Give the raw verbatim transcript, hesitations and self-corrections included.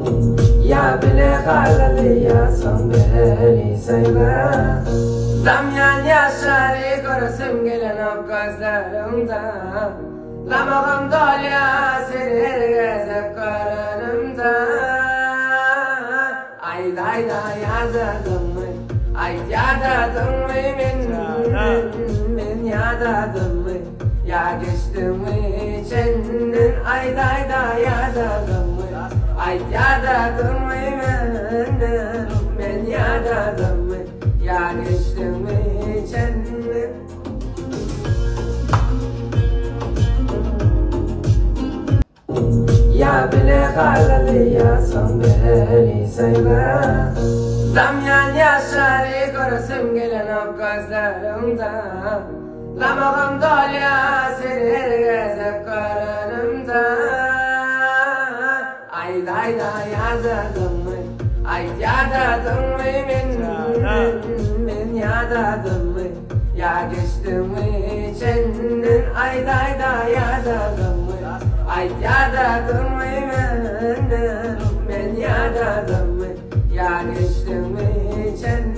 Ya bile kalaliyorsun beni söyle. Damyan yaşarı görürsün gelen o gözlerimde. Lamağım dolya seni gezip karınımda. Ay day day yadadım mı? Ay yadadım mı min min yadadım mı? Ya geçtim mi içinden? Ay day day yadadım mı? Ay yadadım mı min min yadadım mı? Ya geçtim mi içinden? Ya bile kalaliyorsun beni söyle. Damyan yaşarı görürsün gelen o gözlerimde. Lamağım dolya seni gezip karınımda. Ay day day yadadım mı? Ay yadadım mı min min yadadım mı? Ya geçtim mi içinden? Ay day day yadadım mı? Ay yadadım mı min min yadadım mı? Ya geçtim mi içinden?